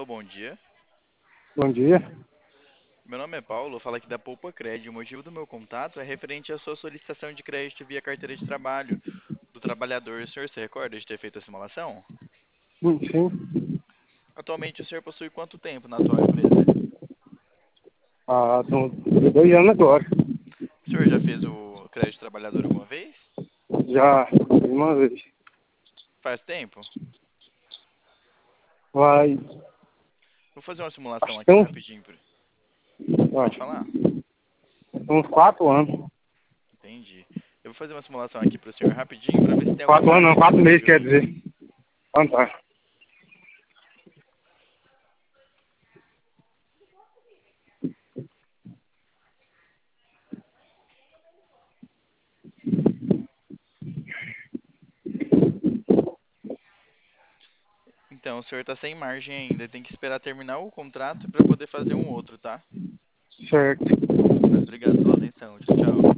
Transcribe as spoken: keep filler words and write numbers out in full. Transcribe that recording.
Alô, bom dia. Bom dia. Meu nome é Paulo, eu falo aqui da Poupa Cred. O motivo do meu contato é referente à sua solicitação de crédito via carteira de trabalho do trabalhador. O senhor se recorda de ter feito a simulação? Hum, Sim. Atualmente, o senhor possui quanto tempo na atual empresa? Ah, são dois anos agora. O senhor já fez o crédito de trabalhador alguma vez? Já, uma vez. Faz tempo? Vai, Vou fazer uma simulação acho que aqui tem rapidinho. pro- uns, Pode ah, falar? uns quatro anos. Entendi. Eu vou fazer uma simulação aqui para o senhor rapidinho para ver se tem alguma Quatro anos não, margem quatro meses possível. quer dizer. Fantástico. Então, o senhor está sem margem ainda. Tem que esperar terminar o contrato para poder fazer um outro, tá? Certo. Mas obrigado pela atenção. Tchau, tchau.